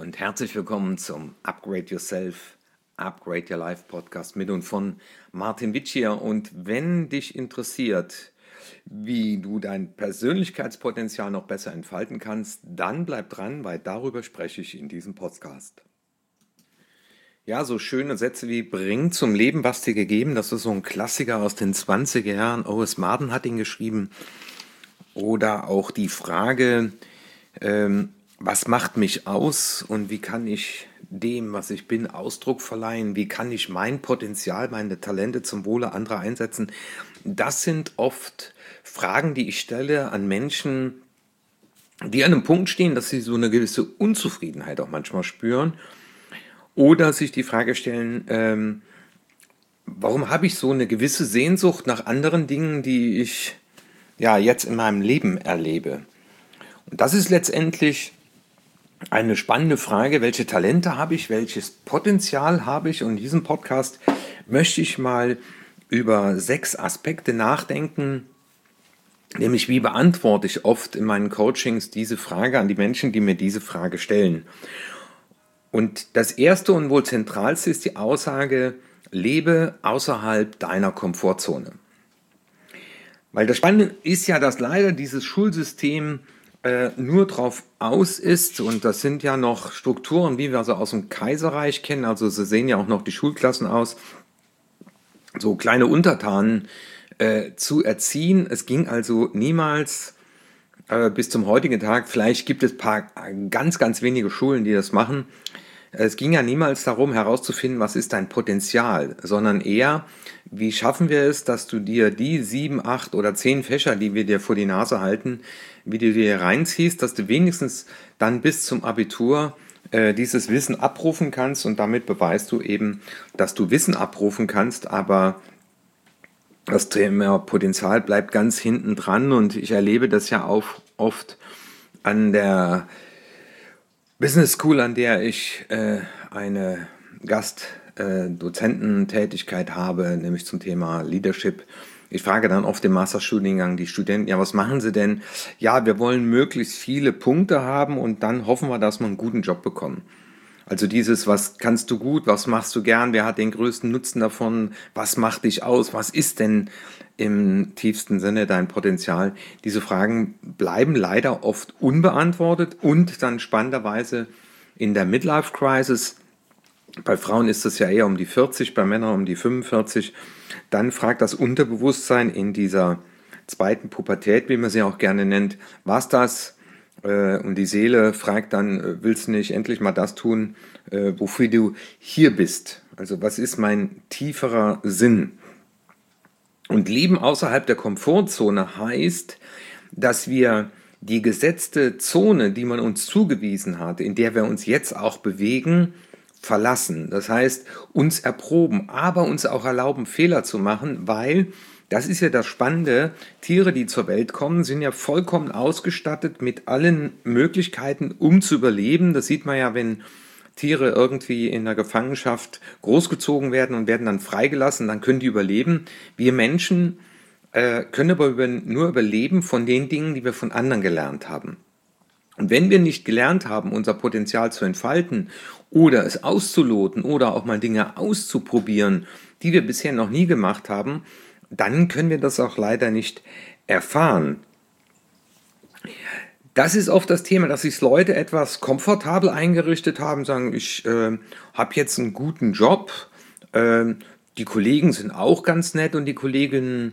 und herzlich willkommen zum Upgrade Yourself, Upgrade Your Life Podcast mit und von Martin Witsch hier. Und wenn dich interessiert, wie du dein Persönlichkeitspotenzial noch besser entfalten kannst, dann bleib dran, weil darüber spreche ich in diesem Podcast. Ja, so schöne Sätze wie bring zum Leben, was dir gegeben, das ist so ein Klassiker aus den 20er Jahren. O.S. Martin hat ihn geschrieben. Oder auch die Frage, was macht mich aus und wie kann ich dem, was ich bin, Ausdruck verleihen? Wie kann ich mein Potenzial, meine Talente zum Wohle anderer einsetzen? Das sind oft Fragen, die ich stelle an Menschen, die an einem Punkt stehen, dass sie so eine gewisse Unzufriedenheit auch manchmal spüren oder sich die Frage stellen, warum habe ich so eine gewisse Sehnsucht nach anderen Dingen, die ich ja jetzt in meinem Leben erlebe? Und das ist letztendlich eine spannende Frage, welche Talente habe ich, welches Potenzial habe ich? Und in diesem Podcast möchte ich mal über 6 Aspekte nachdenken, nämlich wie beantworte ich oft in meinen Coachings diese Frage an die Menschen, die mir diese Frage stellen. Und das erste und wohl zentralste ist die Aussage, lebe außerhalb deiner Komfortzone. Weil das Spannende ist ja, dass leider dieses Schulsystem nur drauf aus ist, und das sind ja noch Strukturen, wie wir sie aus dem Kaiserreich kennen, also so sehen ja auch noch die Schulklassen aus, so kleine Untertanen zu erziehen. Es ging also niemals bis zum heutigen Tag, vielleicht gibt es ein paar ganz, ganz wenige Schulen, die das machen. Es ging ja niemals darum herauszufinden, was ist dein Potenzial, sondern eher, wie schaffen wir es, dass du dir die 7, 8 oder 10 Fächer, die wir dir vor die Nase halten, wie du dir reinziehst, dass du wenigstens dann bis zum Abitur dieses Wissen abrufen kannst, und damit beweist du eben, dass du Wissen abrufen kannst, aber das Thema Potenzial bleibt ganz hinten dran. Und ich erlebe das ja auch oft an der Business School, an der ich eine Gastdozententätigkeit habe, nämlich zum Thema Leadership. Ich frage dann oft im Masterstudiengang die Studenten, ja, was machen sie denn? Ja, wir wollen möglichst viele Punkte haben und dann hoffen wir, dass wir einen guten Job bekommen. Also dieses, was kannst du gut, was machst du gern, wer hat den größten Nutzen davon, was macht dich aus, was ist denn im tiefsten Sinne dein Potenzial? Diese Fragen bleiben leider oft unbeantwortet und dann spannenderweise in der Midlife Crisis, bei Frauen ist es ja eher um die 40, bei Männern um die 45, dann fragt das Unterbewusstsein in dieser zweiten Pubertät, wie man sie auch gerne nennt, was das? Und die Seele fragt dann, willst du nicht endlich mal das tun, wofür du hier bist? Also was ist mein tieferer Sinn? Und Leben außerhalb der Komfortzone heißt, dass wir die gesetzte Zone, die man uns zugewiesen hat, in der wir uns jetzt auch bewegen, verlassen. Das heißt, uns erproben, aber uns auch erlauben, Fehler zu machen, weil, das ist ja das Spannende, Tiere, die zur Welt kommen, sind ja vollkommen ausgestattet mit allen Möglichkeiten, um zu überleben. Das sieht man ja, wenn Tiere irgendwie in der Gefangenschaft großgezogen werden und werden dann freigelassen, dann können die überleben. Wir Menschen können aber nur überleben von den Dingen, die wir von anderen gelernt haben. Und wenn wir nicht gelernt haben, unser Potenzial zu entfalten oder es auszuloten oder auch mal Dinge auszuprobieren, die wir bisher noch nie gemacht haben, dann können wir das auch leider nicht erfahren. Das ist oft das Thema, dass sich Leute etwas komfortabel eingerichtet haben, sagen, ich habe jetzt einen guten Job, die Kollegen sind auch ganz nett und die Kolleginnen,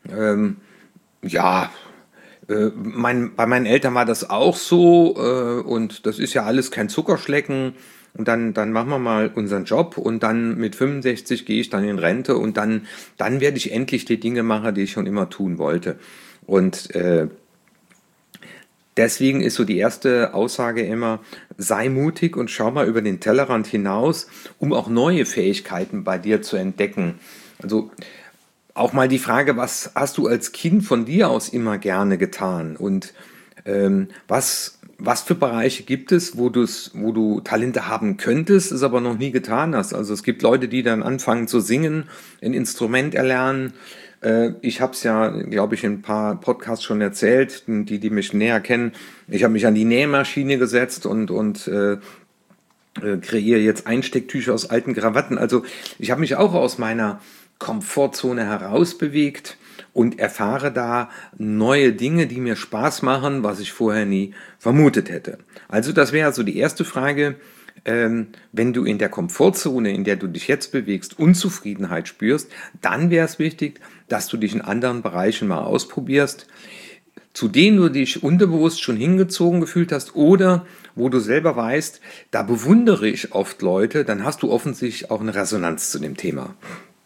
ja, bei meinen Eltern war das auch so und das ist ja alles kein Zuckerschlecken und dann machen wir mal unseren Job und dann mit 65 gehe ich dann in Rente und dann werde ich endlich die Dinge machen, die ich schon immer tun wollte. Und deswegen ist so die erste Aussage immer, sei mutig und schau mal über den Tellerrand hinaus, um auch neue Fähigkeiten bei dir zu entdecken. Also auch mal die Frage, was hast du als Kind von dir aus immer gerne getan und was für Bereiche gibt es, wo du Talente haben könntest, es aber noch nie getan hast. Also es gibt Leute, die dann anfangen zu singen, ein Instrument erlernen. Ich habe es ja, glaube ich, in ein paar Podcasts schon erzählt, die mich näher kennen. Ich habe mich an die Nähmaschine gesetzt und kreiere jetzt Einstecktücher aus alten Krawatten. Also ich habe mich auch aus meiner Komfortzone herausbewegt und erfahre da neue Dinge, die mir Spaß machen, was ich vorher nie vermutet hätte. Also das wäre also die erste Frage. Wenn du in der Komfortzone, in der du dich jetzt bewegst, Unzufriedenheit spürst, dann wäre es wichtig, dass du dich in anderen Bereichen mal ausprobierst, zu denen du dich unterbewusst schon hingezogen gefühlt hast oder wo du selber weißt, da bewundere ich oft Leute, dann hast du offensichtlich auch eine Resonanz zu dem Thema.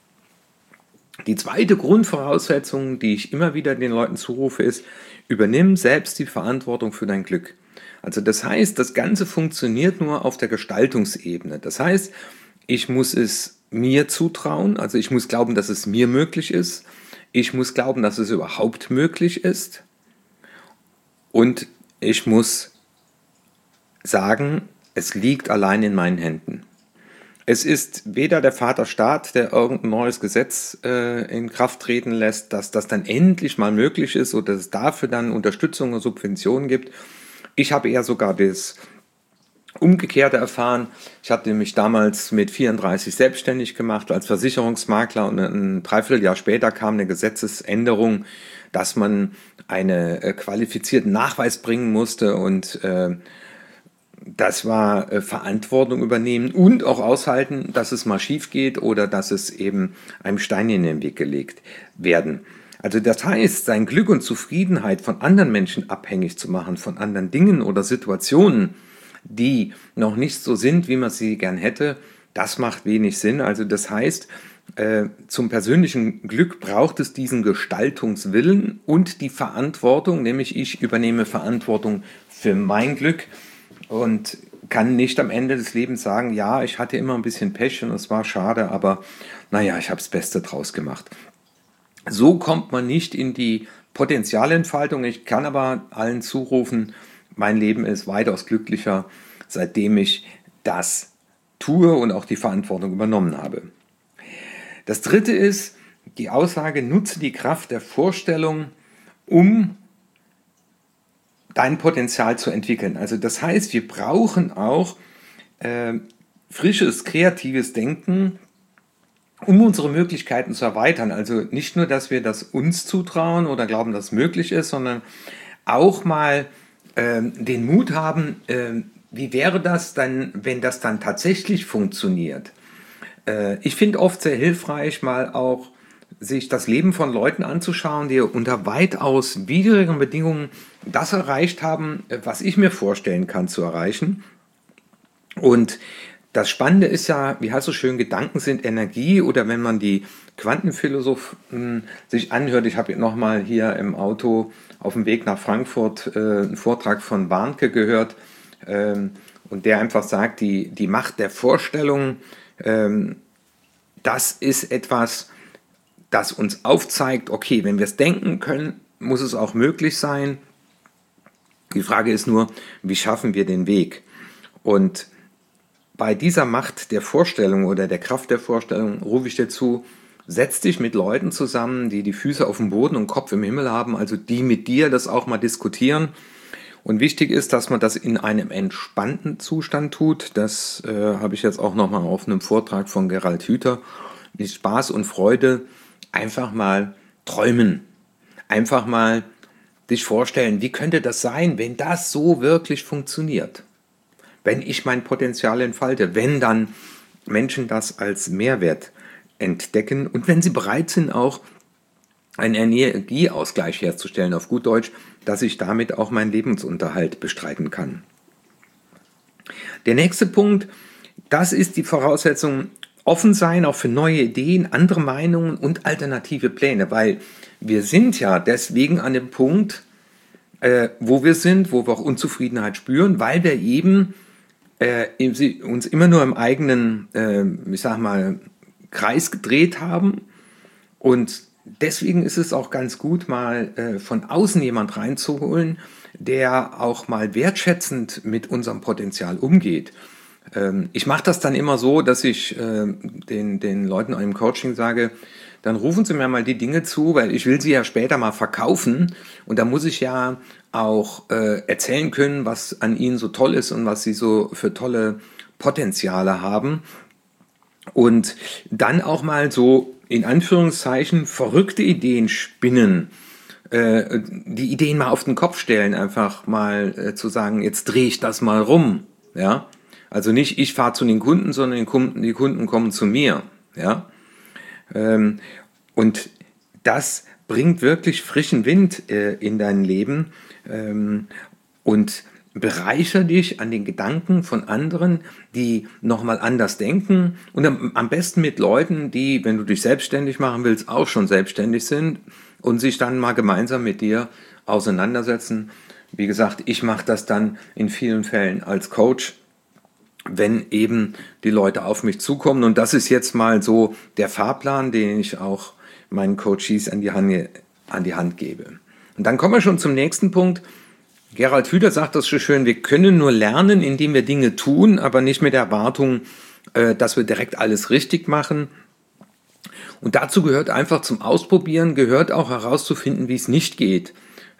Die zweite Grundvoraussetzung, die ich immer wieder den Leuten zurufe, ist, übernimm selbst die Verantwortung für dein Glück. Also das heißt, das Ganze funktioniert nur auf der Gestaltungsebene. Das heißt, ich muss es mir zutrauen, also ich muss glauben, dass es mir möglich ist. Ich muss glauben, dass es überhaupt möglich ist. Und ich muss sagen, es liegt allein in meinen Händen. Es ist weder der Vaterstaat, der irgendein neues Gesetz in Kraft treten lässt, dass das dann endlich mal möglich ist oder dass es dafür dann Unterstützung und Subventionen gibt. Ich habe eher sogar das Umgekehrte erfahren. Ich hatte mich damals mit 34 selbstständig gemacht als Versicherungsmakler und ein Dreivierteljahr später kam eine Gesetzesänderung, dass man einen qualifizierten Nachweis bringen musste und das war Verantwortung übernehmen und auch aushalten, dass es mal schief geht oder dass es eben einem Stein in den Weg gelegt werden. Also das heißt, sein Glück und Zufriedenheit von anderen Menschen abhängig zu machen, von anderen Dingen oder Situationen, die noch nicht so sind, wie man sie gern hätte, das macht wenig Sinn. Also das heißt, zum persönlichen Glück braucht es diesen Gestaltungswillen und die Verantwortung, nämlich ich übernehme Verantwortung für mein Glück und kann nicht am Ende des Lebens sagen, ja, ich hatte immer ein bisschen Pech und es war schade, aber naja, ich habe das Beste draus gemacht. So kommt man nicht in die Potenzialentfaltung. Ich kann aber allen zurufen, mein Leben ist weitaus glücklicher, seitdem ich das tue und auch die Verantwortung übernommen habe. Das dritte ist die Aussage, nutze die Kraft der Vorstellung, um dein Potenzial zu entwickeln. Also das heißt, wir brauchen auch frisches, kreatives Denken, um unsere Möglichkeiten zu erweitern. Also nicht nur, dass wir das uns zutrauen oder glauben, dass es möglich ist, sondern auch mal den Mut haben, wie wäre das dann, wenn das dann tatsächlich funktioniert? Ich finde oft sehr hilfreich, mal auch sich das Leben von Leuten anzuschauen, die unter weitaus widrigen Bedingungen das erreicht haben, was ich mir vorstellen kann zu erreichen. Und das Spannende ist ja, wie heißt so schön, Gedanken sind Energie oder wenn man die Quantenphilosophen sich anhört, ich habe nochmal hier im Auto auf dem Weg nach Frankfurt einen Vortrag von Warnke gehört und der einfach sagt, die Macht der Vorstellung, das ist etwas, das uns aufzeigt, okay, wenn wir es denken können, muss es auch möglich sein. Die Frage ist nur, wie schaffen wir den Weg? Und bei dieser Macht der Vorstellung oder der Kraft der Vorstellung rufe ich dir zu, setz dich mit Leuten zusammen, die die Füße auf dem Boden und Kopf im Himmel haben, also die mit dir das auch mal diskutieren. Und wichtig ist, dass man das in einem entspannten Zustand tut. Das habe ich jetzt auch nochmal auf einem Vortrag von Gerald Hüther. Mit Spaß und Freude einfach mal träumen. Einfach mal dich vorstellen, wie könnte das sein, wenn das so wirklich funktioniert? Wenn ich mein Potenzial entfalte, wenn dann Menschen das als Mehrwert entdecken und wenn sie bereit sind, auch einen Energieausgleich herzustellen, auf gut Deutsch, dass ich damit auch meinen Lebensunterhalt bestreiten kann. Der nächste Punkt, das ist die Voraussetzung, offen sein auch für neue Ideen, andere Meinungen und alternative Pläne, weil wir sind ja deswegen an dem Punkt, wo wir sind, wo wir auch Unzufriedenheit spüren, weil wir eben uns immer nur im eigenen, ich sag mal, Kreis gedreht haben und deswegen ist es auch ganz gut, mal von außen jemand reinzuholen, der auch mal wertschätzend mit unserem Potenzial umgeht. Ich mache das dann immer so, dass ich den Leuten im Coaching sage, dann rufen Sie mir mal die Dinge zu, weil ich will sie ja später mal verkaufen und da muss ich ja auch erzählen können, was an Ihnen so toll ist und was Sie so für tolle Potenziale haben und dann auch mal so in Anführungszeichen verrückte Ideen spinnen, die Ideen mal auf den Kopf stellen, einfach mal zu sagen, jetzt drehe ich das mal rum, ja. Also nicht ich fahre zu den Kunden, sondern die Kunden kommen zu mir, ja. Und das bringt wirklich frischen Wind in dein Leben und bereichere dich an den Gedanken von anderen, die nochmal anders denken und am besten mit Leuten, die, wenn du dich selbstständig machen willst, auch schon selbstständig sind und sich dann mal gemeinsam mit dir auseinandersetzen. Wie gesagt, ich mache das dann in vielen Fällen als Coach, wenn eben die Leute auf mich zukommen. Und das ist jetzt mal so der Fahrplan, den ich auch meinen Coaches an die Hand gebe. Und dann kommen wir schon zum nächsten Punkt. Gerald Hüther sagt das so schön, wir können nur lernen, indem wir Dinge tun, aber nicht mit der Erwartung, dass wir direkt alles richtig machen. Und dazu gehört einfach zum Ausprobieren, gehört auch herauszufinden, wie es nicht geht.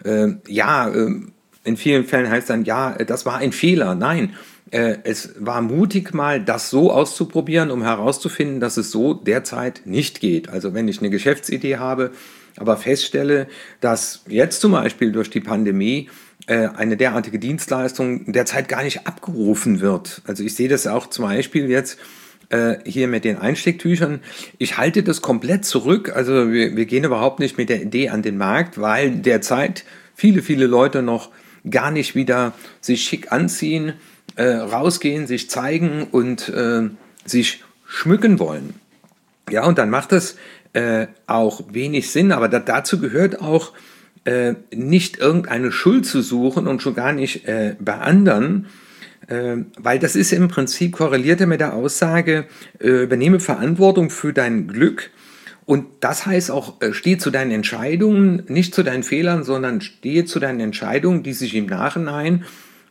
In vielen Fällen heißt dann, ja, das war ein Fehler. Nein, es war mutig mal, das so auszuprobieren, um herauszufinden, dass es so derzeit nicht geht. Also wenn ich eine Geschäftsidee habe, aber feststelle, dass jetzt zum Beispiel durch die Pandemie eine derartige Dienstleistung derzeit gar nicht abgerufen wird. Also ich sehe das auch zum Beispiel jetzt hier mit den Einstecktüchern. Ich halte das komplett zurück. Also wir gehen überhaupt nicht mit der Idee an den Markt, weil derzeit viele Leute noch gar nicht wieder sich schick anziehen, rausgehen, sich zeigen und sich schmücken wollen. Ja, und dann macht das auch wenig Sinn, aber dazu gehört auch nicht irgendeine Schuld zu suchen und schon gar nicht bei anderen, weil das ist im Prinzip korreliert mit der Aussage, übernehme Verantwortung für dein Glück. Und das heißt auch, stehe zu deinen Entscheidungen, nicht zu deinen Fehlern, sondern stehe zu deinen Entscheidungen, die sich im Nachhinein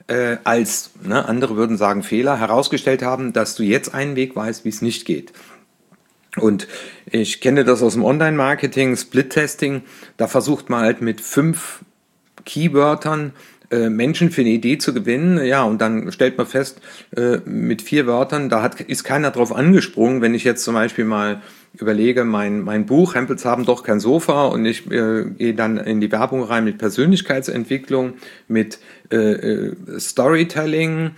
andere würden sagen Fehler, herausgestellt haben, dass du jetzt einen Weg weißt, wie es nicht geht. Und ich kenne das aus dem Online-Marketing, Split-Testing, da versucht man halt mit 5 Keywörtern Menschen für eine Idee zu gewinnen. Ja, und dann stellt man fest, mit 4 Wörtern, ist keiner drauf angesprungen. Wenn ich jetzt zum Beispiel mal überlege, mein Buch, Hempels haben doch kein Sofa, und ich gehe dann in die Werbung rein mit Persönlichkeitsentwicklung, mit Storytelling,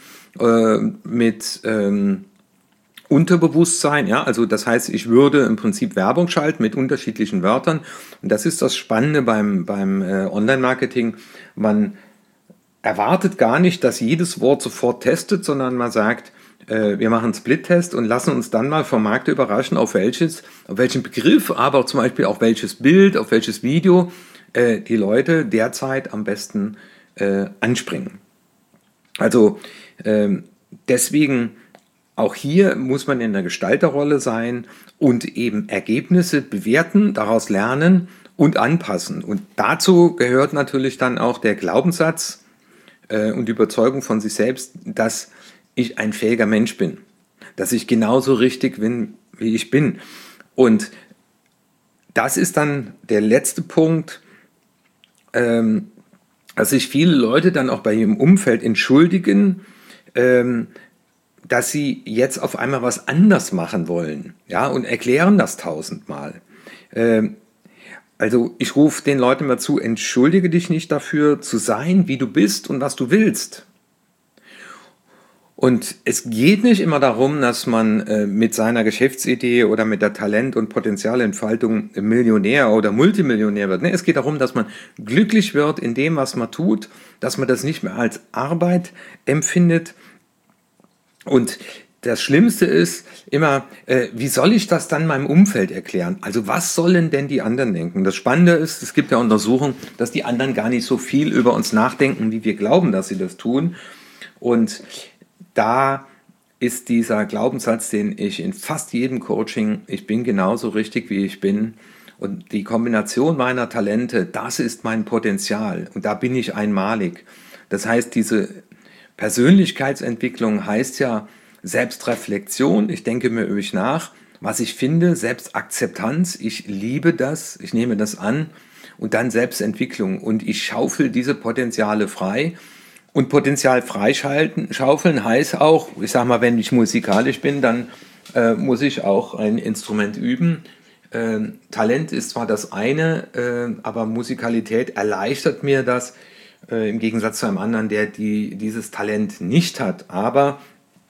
mit Unterbewusstsein, ja, also das heißt, ich würde im Prinzip Werbung schalten mit unterschiedlichen Wörtern. Und das ist das Spannende beim Online-Marketing. Man erwartet gar nicht, dass jedes Wort sofort testet, sondern man sagt, wir machen einen Split-Test und lassen uns dann mal vom Markt überraschen, auf welchen Begriff, aber zum Beispiel auch welches Bild, auf welches Video die Leute derzeit am besten anspringen. Also deswegen auch hier muss man in der Gestalterrolle sein und eben Ergebnisse bewerten, daraus lernen und anpassen. Und dazu gehört natürlich dann auch der Glaubenssatz und die Überzeugung von sich selbst, dass ich ein fähiger Mensch bin, dass ich genauso richtig bin, wie ich bin. Und das ist dann der letzte Punkt, dass sich viele Leute dann auch bei ihrem Umfeld entschuldigen, dass sie jetzt auf einmal was anders machen wollen, ja, und erklären das 1000-mal. Also ich rufe den Leuten mal zu, entschuldige dich nicht dafür, zu sein, wie du bist und was du willst. Und es geht nicht immer darum, dass man mit seiner Geschäftsidee oder mit der Talent- und Potenzialentfaltung Millionär oder Multimillionär wird. Nee, es geht darum, dass man glücklich wird in dem, was man tut, dass man das nicht mehr als Arbeit empfindet. Und das Schlimmste ist immer, wie soll ich das dann meinem Umfeld erklären? Also was sollen denn die anderen denken? Das Spannende ist, es gibt ja Untersuchungen, dass die anderen gar nicht so viel über uns nachdenken, wie wir glauben, dass sie das tun. Und da ist dieser Glaubenssatz, den ich in fast jedem Coaching, ich bin genauso richtig, wie ich bin. Und die Kombination meiner Talente, das ist mein Potenzial. Und da bin ich einmalig. Das heißt, diese Persönlichkeitsentwicklung heißt ja Selbstreflexion. Ich denke mir über mich nach, was ich finde, Selbstakzeptanz. Ich liebe das, ich nehme das an, und dann Selbstentwicklung. Und ich schaufel diese Potenziale frei. Und Potenzial freischaufeln heißt auch, ich sag mal, wenn ich musikalisch bin, dann muss ich auch ein Instrument üben. Talent ist zwar das eine, aber Musikalität erleichtert mir das im Gegensatz zu einem anderen, der dieses Talent nicht hat. Aber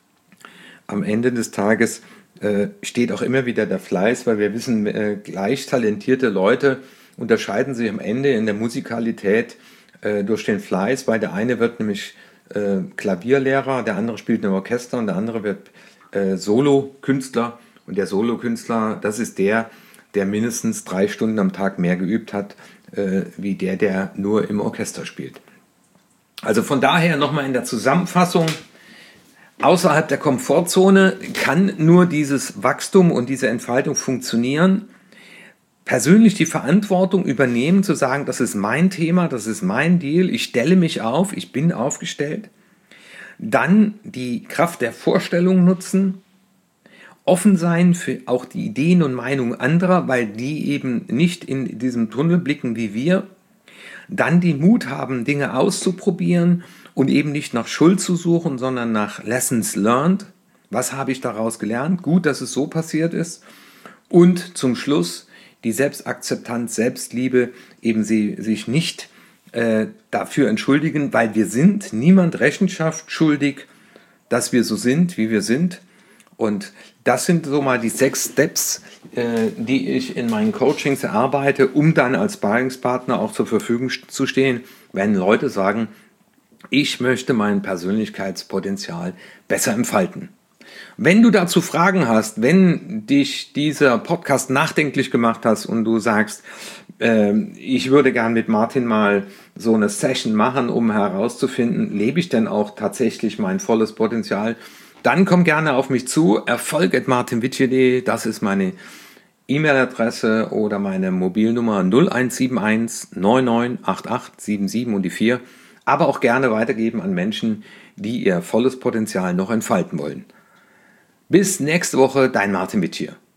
am Ende des Tages steht auch immer wieder der Fleiß, weil wir wissen, gleich talentierte Leute unterscheiden sich am Ende in der Musikalität durch den Fleiß, weil der eine wird nämlich Klavierlehrer, der andere spielt im Orchester und der andere wird Solokünstler. Und der Solokünstler, das ist der mindestens 3 Stunden am Tag mehr geübt hat, wie der nur im Orchester spielt. Also von daher nochmal in der Zusammenfassung: Außerhalb der Komfortzone kann nur dieses Wachstum und diese Entfaltung funktionieren. Persönlich die Verantwortung übernehmen, zu sagen, das ist mein Thema, das ist mein Deal, ich stelle mich auf, ich bin aufgestellt. Dann die Kraft der Vorstellung nutzen, offen sein für auch die Ideen und Meinungen anderer, weil die eben nicht in diesem Tunnel blicken wie wir. Dann den Mut haben, Dinge auszuprobieren und eben nicht nach Schuld zu suchen, sondern nach Lessons learned. Was habe ich daraus gelernt? Gut, dass es so passiert ist. Und zum Schluss die Selbstakzeptanz, Selbstliebe, eben sich nicht dafür entschuldigen, weil wir sind niemand Rechenschaft schuldig, dass wir so sind, wie wir sind. Und das sind so mal die 6 Steps, die ich in meinen Coachings erarbeite, um dann als Sparringspartner auch zur Verfügung zu stehen, wenn Leute sagen, ich möchte mein Persönlichkeitspotenzial besser entfalten. Wenn du dazu Fragen hast, wenn dich dieser Podcast nachdenklich gemacht hast und du sagst, ich würde gern mit Martin mal so eine Session machen, um herauszufinden, lebe ich denn auch tatsächlich mein volles Potenzial, dann komm gerne auf mich zu, erfolg@martinvici.de, das ist meine E-Mail-Adresse oder meine Mobilnummer 0171 9988 77 und die 4, aber auch gerne weitergeben an Menschen, die ihr volles Potenzial noch entfalten wollen. Bis nächste Woche, dein Martin Vici.